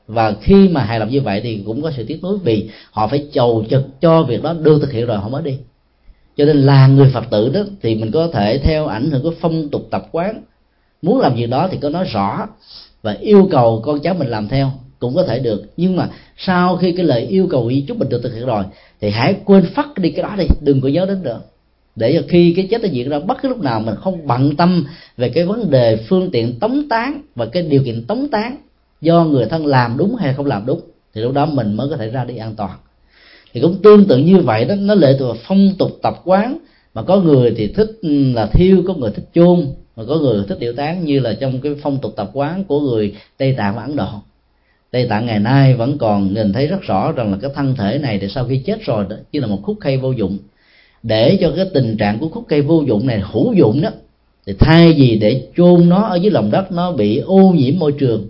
Và khi mà hài lòng như vậy thì cũng có sự tiếc nuối, vì họ phải chầu chực cho việc đó được thực hiện rồi họ mới đi. Cho nên là người Phật tử đó thì mình có thể theo ảnh hưởng của phong tục tập quán, muốn làm việc đó thì có nói rõ và yêu cầu con cháu mình làm theo cũng có thể được. Nhưng mà sau khi cái lời yêu cầu ý chúc mình được thực hiện rồi thì hãy quên phắt đi cái đó đi, đừng có nhớ đến nữa, để cho khi cái chết nó diễn ra bất cứ lúc nào mình không bận tâm về cái vấn đề phương tiện tống táng và cái điều kiện tống táng do người thân làm đúng hay không làm đúng, thì lúc đó mình mới có thể ra đi an toàn. Thì cũng tương tự như vậy đó, nó lệ thuộc vào phong tục tập quán, mà có người thì thích là thiêu, có người thích chôn, mà có người thích điệu táng, như là trong cái phong tục tập quán của người Tây Tạng và Ấn Độ. Tây Tạng ngày nay vẫn còn nhìn thấy rất rõ rằng là cái thân thể này thì sau khi chết rồi đó chỉ là một khúc cây vô dụng. Để cho cái tình trạng của khúc cây vô dụng này hữu dụng đó, thì thay vì để chôn nó ở dưới lòng đất nó bị ô nhiễm môi trường,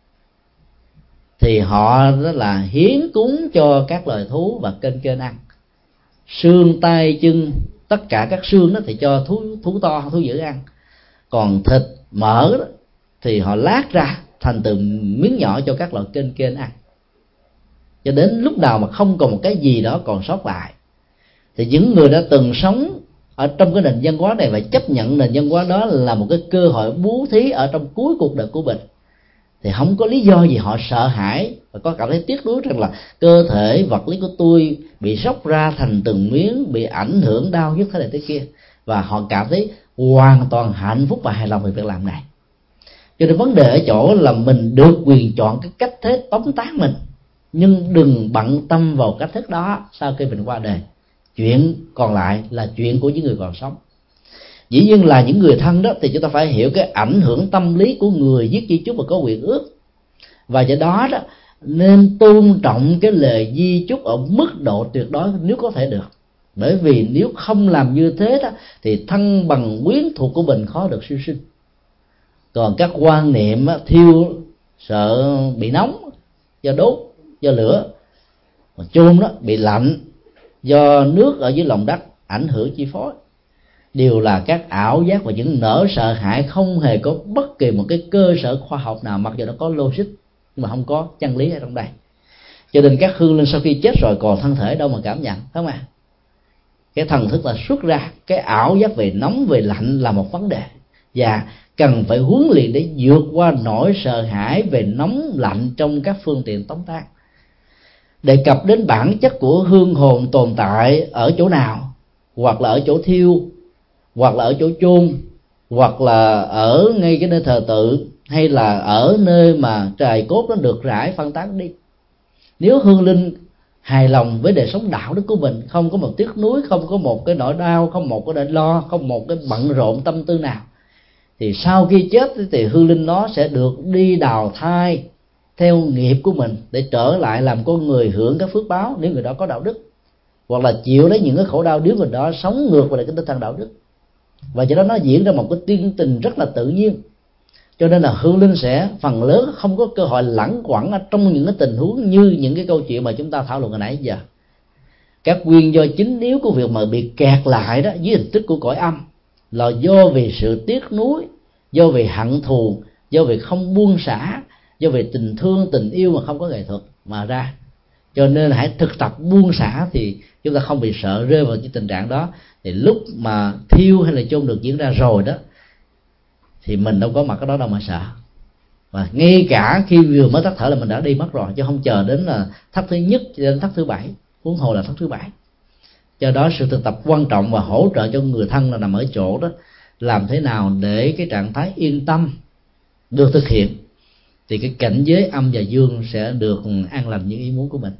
thì họ đó là hiến cúng cho các loài thú và kênh kênh ăn. Xương tay chân, tất cả các xương đó thì cho thú thú to, thú dữ ăn. Còn thịt mỡ đó, thì họ lát ra thành từng miếng nhỏ cho các loài kênh kênh ăn. Cho đến lúc nào mà không còn một cái gì đó còn sót lại, thì những người đã từng sống ở trong cái nền văn hóa này và chấp nhận nền văn hóa đó là một cái cơ hội bố thí ở trong cuối cuộc đời của mình, thì không có lý do gì họ sợ hãi và có cảm thấy tiếc nuối rằng là cơ thể vật lý của tôi bị róc ra thành từng miếng, bị ảnh hưởng đau nhức thế này thế kia, và họ cảm thấy hoàn toàn hạnh phúc và hài lòng về việc làm này. Cho nên vấn đề ở chỗ là mình được quyền chọn cái cách thế tống táng mình, nhưng đừng bận tâm vào cách thức đó sau khi mình qua đời. Chuyện còn lại là chuyện của những người còn sống. Dĩ nhiên là những người thân đó thì chúng ta phải hiểu cái ảnh hưởng tâm lý của người viết di chúc và có quyền ước, và do đó đó nên tôn trọng cái lời di chúc ở mức độ tuyệt đối nếu có thể được. Bởi vì nếu không làm như thế đó thì thân bằng quyến thuộc của mình khó được siêu sinh. Còn các quan niệm đó, thiêu sợ bị nóng do đốt, do lửa, mà chôn đó bị lạnh do nước ở dưới lòng đất ảnh hưởng chi phối, đều là các ảo giác và những nỗi sợ hãi không hề có bất kỳ một cái cơ sở khoa học nào, mặc dù nó có logic nhưng mà không có chân lý ở trong đây. Cho nên các hương linh sau khi chết rồi còn thân thể đâu mà cảm nhận, phải không ạ? Cái thần thức là xuất ra cái ảo giác về nóng về lạnh là một vấn đề, và cần phải huấn luyện để vượt qua nỗi sợ hãi về nóng lạnh trong các phương tiện tống táng. Đề cập đến bản chất của hương hồn tồn tại ở chỗ nào, hoặc là ở chỗ thiêu, hoặc là ở chỗ chôn, hoặc là ở ngay cái nơi thờ tự, hay là ở nơi mà trài cốt nó được rải phân tán đi. Nếu hương linh hài lòng với đời sống đạo đức của mình, không có một tiếc nuối, không có một cái nỗi đau, không một cái nỗi lo, không một cái bận rộn tâm tư nào, thì sau khi chết thì hương linh nó sẽ được đi đào thai theo nghiệp của mình để trở lại làm con người hưởng các phước báo nếu người đó có đạo đức, hoặc là chịu lấy những cái khổ đau nếu người đó sống ngược vào cái tinh thần đạo đức. Và do đó nó diễn ra một cái tiến trình rất là tự nhiên. Cho nên là hương linh sẽ phần lớn không có cơ hội lẳng quẩn ở trong những cái tình huống như những cái câu chuyện mà chúng ta thảo luận hồi nãy giờ. Các nguyên do chính yếu của việc mà bị kẹt lại đó dưới hình thức của cõi âm là do vì sự tiếc nuối, do vì hận thù, do vì không buông xả, do vì tình thương tình yêu mà không có nghệ thuật mà ra. Cho nên hãy thực tập buông xả thì chúng ta không bị sợ rơi vào cái tình trạng đó. Thì lúc mà thiêu hay là chôn được diễn ra rồi đó thì mình đâu có mặt ở đó đâu mà sợ. Và ngay cả khi vừa mới tắt thở là mình đã đi mất rồi, chứ không chờ đến là thắt thứ nhất cho đến thắt thứ bảy, huống hồ là thắt thứ bảy. Do đó sự thực tập quan trọng và hỗ trợ cho người thân là nằm ở chỗ đó, làm thế nào để cái trạng thái yên tâm được thực hiện, thì cái cảnh giới âm và dương sẽ được an lành những ý muốn của mình.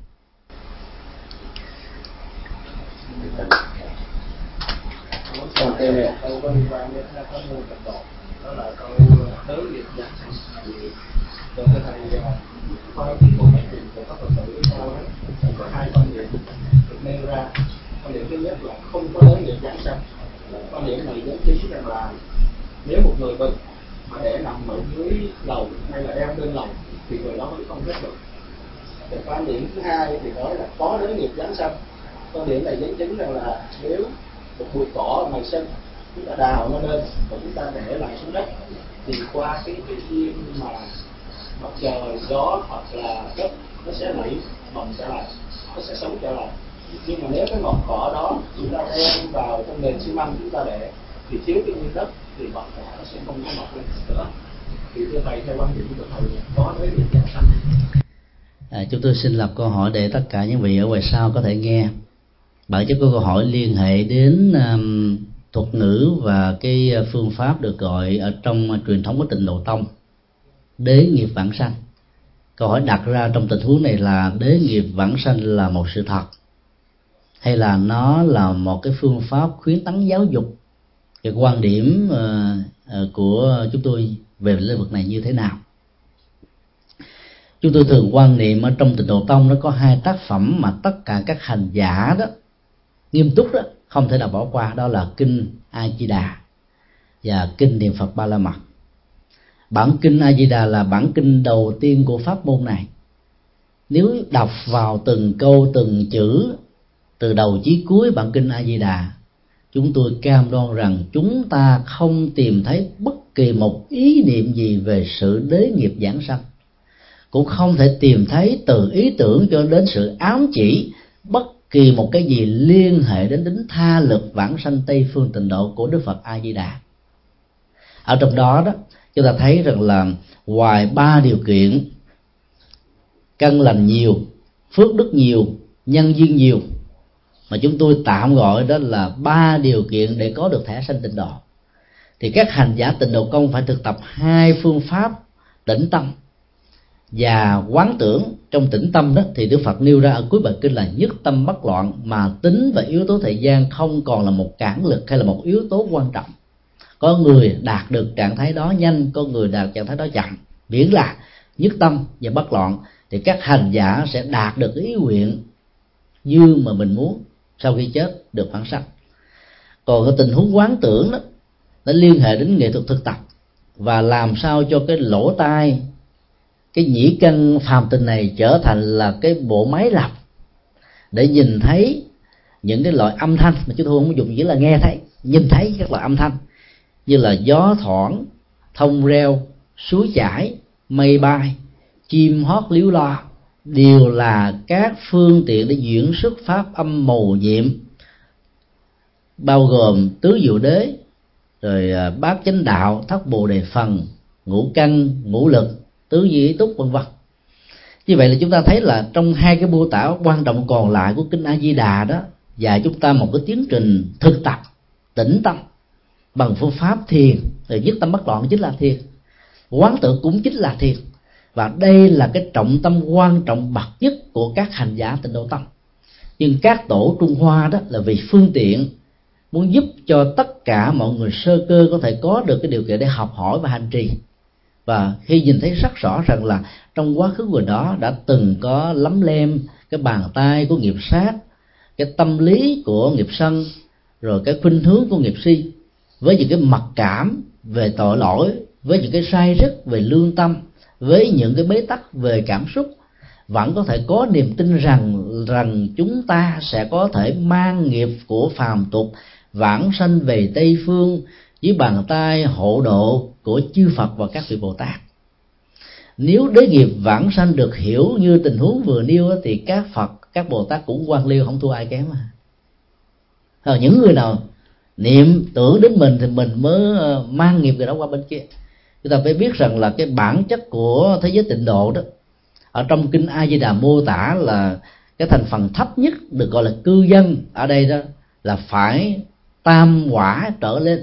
Còn câu này câu có liên quan đến pháp môn tập độ, đó là câu tới nghiệp giảng sanh. Từ cái thầy khoa tiến bộ mấy chuyện của các Phật tử với nhau đó, có hai quan điểm được nêu ra. Quan điểm thứ nhất là không có tới nghiệp giảng sanh. Quan điểm này dẫn chứng rằng là nếu một người bệnh mà để nằm ở dưới lầu hay là đeo lên lầu thì người đó vẫn không chết được. Cái quan điểm thứ hai thì nói là có đến nghiệp giáng sanh. Quan điểm này dẫn chứng rằng là nếu một bụi cỏ ở ngoài sân chúng ta đào nó lên và chúng ta để lại xuống đất, thì qua cái cái duyên mà mặt trời, gió hoặc là đất nó sẽ nảy mầm trở lại, nó sẽ sống trở lại. Nhưng mà nếu cái ngọn cỏ đó chúng ta đem vào trong nền xi măng chúng ta để thì thiếu cái nguyên đất thì ngọn cỏ nó sẽ không có mọc lên nữa. Thì thưa thầy, theo quan điểm của thầy có đối với giảng sanh. À, chúng tôi xin lập câu hỏi để tất cả những vị ở ngoài sau có thể nghe. Bản chất của câu hỏi liên hệ đến um, thuật ngữ và cái phương pháp được gọi ở trong uh, truyền thống của Tịnh Độ Tông, đế nghiệp vãng sanh. Câu hỏi đặt ra trong tình huống này là đế nghiệp vãng sanh là một sự thật, hay là nó là một cái phương pháp khuyến tấn giáo dục? Cái quan điểm uh, uh, của chúng tôi về lĩnh vực này như thế nào? Chúng tôi thường quan niệm ở trong Tịnh Độ Tông nó có hai tác phẩm mà tất cả các hành giả đó nghiêm túc đó không thể nào bỏ qua, đó là kinh A Di Đà và kinh Niệm Phật Ba La Mật. Bản kinh A Di Đà là bản kinh đầu tiên của pháp môn này. Nếu đọc vào từng câu từng chữ từ đầu chí cuối bản kinh A Di Đà, chúng tôi cam đoan rằng chúng ta không tìm thấy bất kỳ một ý niệm gì về sự đế nghiệp giảng sanh, cũng không thể tìm thấy từ ý tưởng cho đến sự ám chỉ bất kỳ một cái gì liên hệ đến tính tha lực vãng sanh Tây phương Tịnh độ của Đức Phật A Di Đà. Ở trong đó đó chúng ta thấy rằng là ngoài ba điều kiện căn lành nhiều, phước đức nhiều, nhân duyên nhiều, mà chúng tôi tạm gọi đó là ba điều kiện để có được thẻ sanh Tịnh độ, thì các hành giả Tịnh độ công phải thực tập hai phương pháp tĩnh tâm và quán tưởng. Trong tĩnh tâm đó thì Đức Phật nêu ra ở cuối bài kinh là nhất tâm bất loạn, mà tính và yếu tố thời gian không còn là một cản lực hay là một yếu tố quan trọng. Có người đạt được trạng thái đó nhanh, có người đạt trạng thái đó chậm, miễn là nhất tâm và bất loạn thì các hành giả sẽ đạt được ý nguyện như mà mình muốn sau khi chết được vãng sanh. Còn cái tình huống quán tưởng đó nó liên hệ đến nghệ thuật thực tập và làm sao cho cái lỗ tai, cái nhĩ căn phàm tình này trở thành là cái bộ máy lọc để nhìn thấy những cái loại âm thanh mà chúng tôi không dùng chỉ là nghe thấy, nhìn thấy các loại âm thanh như là gió thoảng, thông reo, suối chảy, mây bay, chim hót líu lo, đều là các phương tiện để diễn xuất pháp âm mầu nhiệm, bao gồm tứ diệu đế, rồi bát chánh đạo, thất bồ đề phần, ngũ căn, ngũ lực, tứ di ý túc, vân vân. Như vậy là chúng ta thấy là trong hai cái mô tả quan trọng còn lại của kinh A Di Đà đó dạy chúng ta một cái tiến trình thực tập tĩnh tâm bằng phương pháp thiền. Rồi nhất tâm bất loạn chính là thiền, quán tưởng cũng chính là thiền, và đây là cái trọng tâm quan trọng bậc nhất của các hành giả Tịnh độ tông. Nhưng các tổ Trung Hoa đó là vì phương tiện, muốn giúp cho tất cả mọi người sơ cơ có thể có được cái điều kiện để học hỏi và hành trì. Và khi nhìn thấy rất rõ rằng là trong quá khứ người đó đã từng có lấm lem cái bàn tay của nghiệp sát, cái tâm lý của nghiệp sân, rồi cái khuynh hướng của nghiệp si, với những cái mặc cảm về tội lỗi, với những cái sai rất về lương tâm, với những cái bế tắc về cảm xúc, vẫn có thể có niềm tin rằng rằng chúng ta sẽ có thể mang nghiệp của phàm tục vãng sanh về Tây phương dưới bàn tay hộ độ của chư Phật và các vị Bồ Tát. Nếu đế nghiệp vãng sanh được hiểu như tình huống vừa nêu thì các Phật, các Bồ Tát cũng quan liêu không thua ai kém mà. Rồi những người nào niệm tưởng đến mình thì mình mới mang nghiệp người đó qua bên kia. Chúng ta phải biết rằng là cái bản chất của thế giới tịnh độ đó, ở trong kinh A Di Đà mô tả là cái thành phần thấp nhất được gọi là cư dân ở đây đó là phải tam quả trở lên,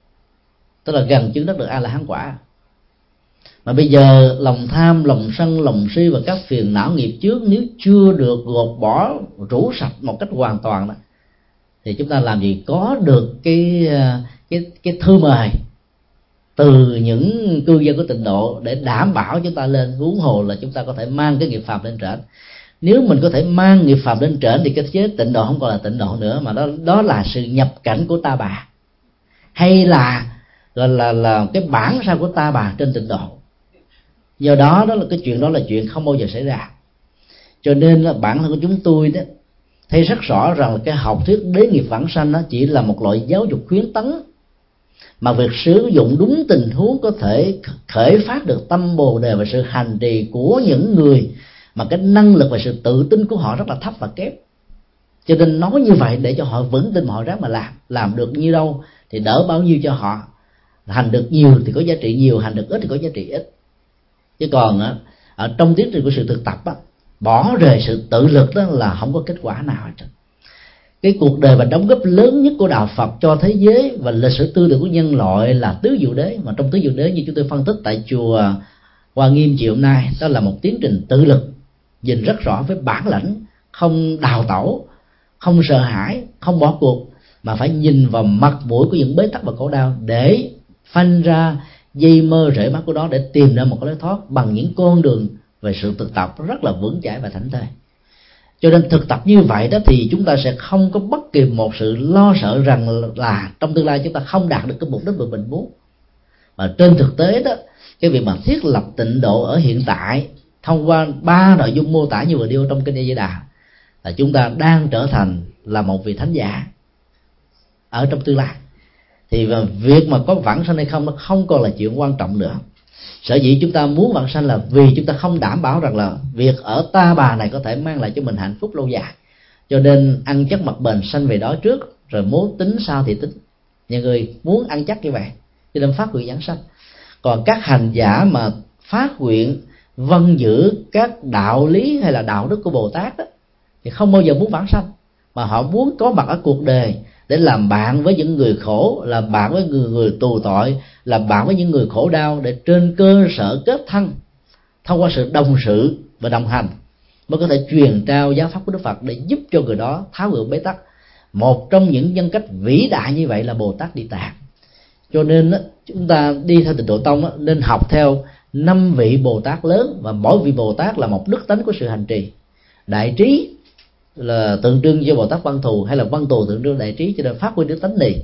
tức là gần chứng đắc được A La Hán quả. Mà bây giờ lòng tham, lòng sân, lòng si và các phiền não nghiệp trước nếu chưa được gột bỏ, rũ sạch một cách hoàn toàn đó, thì chúng ta làm gì có được cái cái cái thư mời từ những cư dân của tịnh độ để đảm bảo chúng ta lên, huống hồ là chúng ta có thể mang cái nghiệp phàm lên trển. Nếu mình có thể mang nghiệp phàm lên trển thì cái chế tịnh độ không còn là tịnh độ nữa, mà đó đó là sự nhập cảnh của ta bà, hay là gọi là là cái bản sao của ta bà trên tịnh độ. Do đó đó là cái chuyện đó là chuyện không bao giờ xảy ra. Cho nên là bản thân của chúng tôi đó thấy rất rõ rằng là cái học thuyết đế nghiệp vãng sanh đó chỉ là một loại giáo dục khuyến tấn mà việc sử dụng đúng tình huống có thể khởi phát được tâm bồ đề và sự hành trì của những người mà cái năng lực và sự tự tin của họ rất là thấp và kém. Cho nên nói như vậy để cho họ vững tin mà họ ráng mà làm. Làm được nhiêu đâu thì đỡ bao nhiêu cho họ. Hành được nhiều thì có giá trị nhiều, hành được ít thì có giá trị ít. Chứ còn á, ở trong tiến trình của sự thực tập á, bỏ rời sự tự lực đó là không có kết quả nào hết. Cái cuộc đời và đóng góp lớn nhất của đạo Phật cho thế giới và lịch sử tư tưởng của nhân loại là tứ diệu đế. Mà trong tứ diệu đế như chúng tôi phân tích tại chùa Hoa Nghiêm chiều hôm nay, đó là một tiến trình tự lực, nhìn rất rõ với bản lãnh, không đào tẩu, không sợ hãi, không bỏ cuộc, mà phải nhìn vào mặt mũi của những bế tắc và khổ đau để phanh ra dây mơ rễ mắt của đó, để tìm ra một cái lối thoát bằng những con đường về sự thực tập rất là vững chãi và thảnh thơi. Cho nên thực tập như vậy đó thì chúng ta sẽ không có bất kỳ một sự lo sợ rằng là trong tương lai chúng ta không đạt được cái mục đích mà mình muốn. Mà trên thực tế đó, cái việc mà thiết lập tịnh độ ở hiện tại thông qua ba nội dung mô tả như vừa điêu trong kinh A Di Đà là chúng ta đang trở thành là một vị thánh giả ở trong tương lai. Thì việc mà có vãng sanh hay không nó không còn là chuyện quan trọng nữa. Sở dĩ chúng ta muốn vãng sanh là vì chúng ta không đảm bảo rằng là việc ở ta bà này có thể mang lại cho mình hạnh phúc lâu dài. Cho nên ăn chắc mặc bền sanh về đó trước, rồi muốn tính sao thì tính. Nhiều người muốn ăn chắc như vậy cho nên phát nguyện giảng sanh. Còn các hành giả mà phát nguyện vâng giữ các đạo lý hay là đạo đức của Bồ Tát đó, thì không bao giờ muốn vãng sanh, mà họ muốn có mặt ở cuộc đời để làm bạn với những người khổ, làm bạn với người, người tù tội, làm bạn với những người khổ đau, để trên cơ sở kết thân thông qua sự đồng sự và đồng hành mới có thể truyền trao giáo pháp của Đức Phật để giúp cho người đó tháo gỡ bế tắc. Một trong những nhân cách vĩ đại như vậy là Bồ Tát Địa Tạng. Cho nên chúng ta đi theo Tịnh Độ Tông nên học theo năm vị Bồ Tát lớn, và mỗi vị Bồ Tát là một đức tánh của sự hành trì. Đại trí là tượng trưng cho Bồ Tát Văn Thù, hay là Văn Thù tượng trưng đại trí, cho nên phát huy đức tánh này.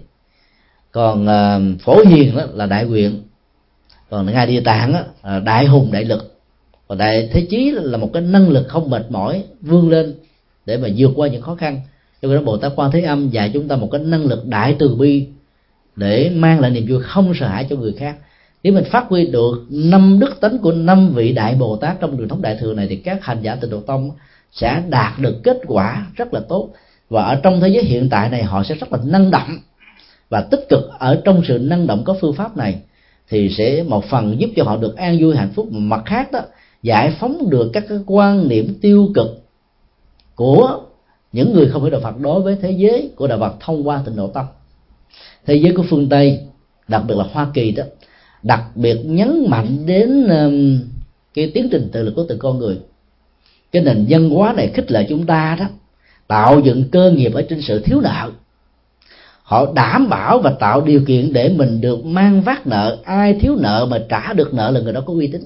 Còn uh, Phổ Hiền đó là đại nguyện, còn ngài Địa Tạng đó, là đại hùng đại lực, còn đại thế chí là một cái năng lực không mệt mỏi vươn lên để mà vượt qua những khó khăn. Cho nên Bồ Tát Quan Thế Âm dạy chúng ta một cái năng lực đại từ bi để mang lại niềm vui không sợ hãi cho người khác. Nếu mình phát huy được năm đức tánh của năm vị đại Bồ Tát trong truyền thống đại thừa này, thì các hành giả Tịnh Độ Tông sẽ đạt được kết quả rất là tốt. Và ở trong thế giới hiện tại này họ sẽ rất là năng động và tích cực. Ở trong sự năng động có phương pháp này thì sẽ một phần giúp cho họ được an vui hạnh phúc, mặt khác đó giải phóng được các cái quan niệm tiêu cực của những người không hiểu đạo Phật đối với thế giới của đạo Phật thông qua Tịnh Độ Tông. Thế giới của phương Tây, đặc biệt là Hoa Kỳ đó, đặc biệt nhấn mạnh đến um, cái tiến trình tự lực của từng con người. Cái nền văn hóa này khích lệ chúng ta đó tạo dựng cơ nghiệp ở trên sự thiếu nợ. Họ đảm bảo và tạo điều kiện để mình được mang vác nợ. Ai thiếu nợ mà trả được nợ là người đó có uy tín.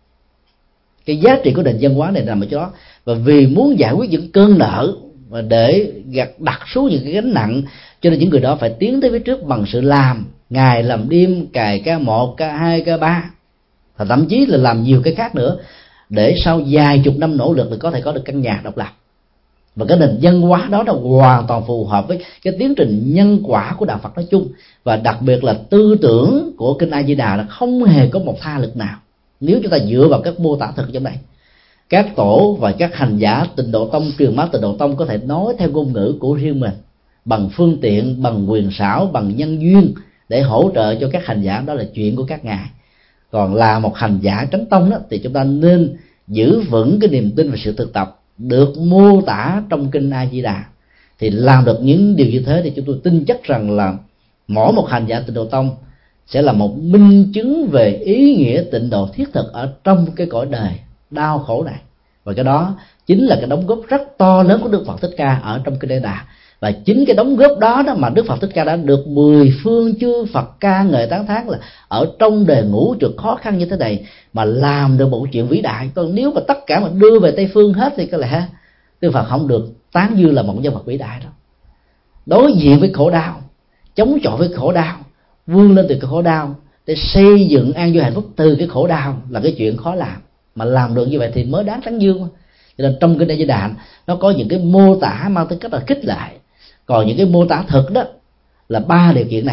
Cái giá trị của nền văn hóa này nằm ở chỗ đó. Và vì muốn giải quyết những cơn nợ và để gạt đặt xuống những cái gánh nặng, cho nên những người đó phải tiến tới phía trước bằng sự làm, ngày làm đêm, cày ca một, ca hai, ca ba, và thậm chí là làm nhiều cái khác nữa, để sau vài chục năm nỗ lực thì có thể có được căn nhà độc lập. Và cái nền văn hóa đó là hoàn toàn phù hợp với cái tiến trình nhân quả của đạo Phật nói chung, và đặc biệt là tư tưởng của kinh A Di Đà là không hề có một tha lực nào nếu chúng ta dựa vào các mô tả thực trong đây. Các tổ và các hành giả Tịnh Độ Tông, truyền bá Tịnh Độ Tông có thể nói theo ngôn ngữ của riêng mình, bằng phương tiện, bằng quyền xảo, bằng nhân duyên để hỗ trợ cho các hành giả, đó là chuyện của các ngài. Còn là một hành giả chánh tông đó, thì chúng ta nên giữ vững cái niềm tin và sự thực tập được mô tả trong kinh A Di Đà. Thì làm được những điều như thế thì chúng tôi tin chắc rằng là mỗi một hành giả Tịnh Độ Tông sẽ là một minh chứng về ý nghĩa tịnh độ thiết thực ở trong cái cõi đời đau khổ này. Và cái đó chính là cái đóng góp rất to lớn của Đức Phật Thích Ca ở trong kinh A Di Đà. Và chính cái đóng góp đó đó mà Đức Phật Thích Ca đã được mười phương chư Phật ca ngợi tán thán, là ở trong đề ngũ trượt khó khăn như thế này mà làm được một chuyện vĩ đại. Còn nếu mà tất cả mà đưa về Tây phương hết thì có lẽ Đức Phật không được tán dương là một nhân vật vĩ đại đó. Đối diện với khổ đau, chống chọi với khổ đau, vươn lên từ cái khổ đau để xây dựng an vui hạnh phúc từ cái khổ đau là cái chuyện khó làm. Mà làm được như vậy thì mới đáng tán dương. Cho nên trong kinh A Di Đà nó có những cái mô tả mang tính cách là khích lại. Còn những cái mô tả thực đó là ba điều kiện này.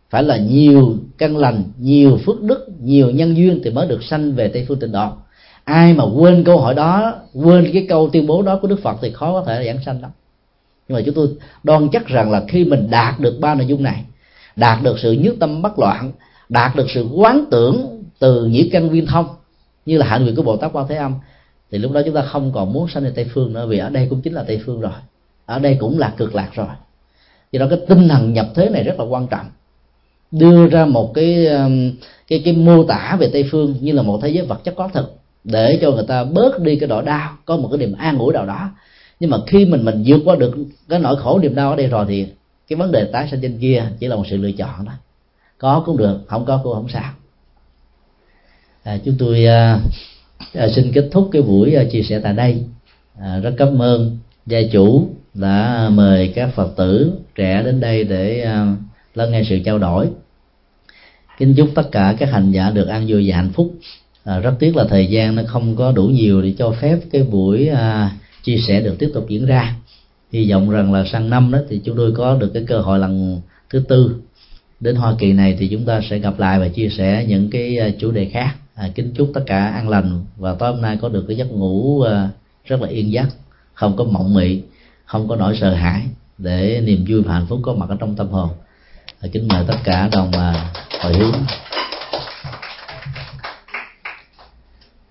phải là nhiều căn lành, nhiều phước đức, nhiều nhân duyên thì mới được sanh về Tây phương Tịnh độ. Ai mà quên câu hỏi đó, quên cái câu tuyên bố đó của Đức Phật thì khó có thể giảng sanh lắm. Nhưng mà chúng tôi đoan chắc rằng là khi mình đạt được ba nội dung này, đạt được sự nhất tâm bất loạn, đạt được sự quán tưởng từ nhĩ căn viên thông như là hạnh nguyện của Bồ Tát Quan Thế Âm, thì lúc đó chúng ta không còn muốn sanh lên Tây phương nữa, vì ở đây cũng chính là Tây phương rồi, ở đây cũng là cực lạc rồi. Do đó cái tinh thần nhập thế này rất là quan trọng, đưa ra một cái cái cái mô tả về Tây phương như là một thế giới vật chất có thực, để cho người ta bớt đi cái nỗi đau, có một cái niềm an ủi nào đó. Nhưng mà khi mình mình vượt qua được cái nỗi khổ niềm đau ở đây rồi thì cái vấn đề tái sanh trên kia chỉ là một sự lựa chọn đó, có cũng được, không có cũng không sao. À, chúng tôi à, à, xin kết thúc cái buổi à, chia sẻ tại đây. À, rất cảm ơn gia chủ đã mời các Phật tử trẻ đến đây để à, lắng nghe sự trao đổi. Kính chúc tất cả các hành giả được an vui và hạnh phúc. À, rất tiếc là thời gian nó không có đủ nhiều để cho phép cái buổi à, chia sẻ được tiếp tục diễn ra. Hy vọng rằng là sang năm đó thì chúng tôi có được cái cơ hội lần thứ tư đến Hoa Kỳ này, thì chúng ta sẽ gặp lại và chia sẻ những cái chủ đề khác. À, kính chúc tất cả an lành và tối hôm nay có được cái giấc ngủ à, rất là yên giấc, không có mộng mị, không có nỗi sợ hãi, để niềm vui và hạnh phúc có mặt ở trong tâm hồn. À, kính mời tất cả đồng à, hồi hướng.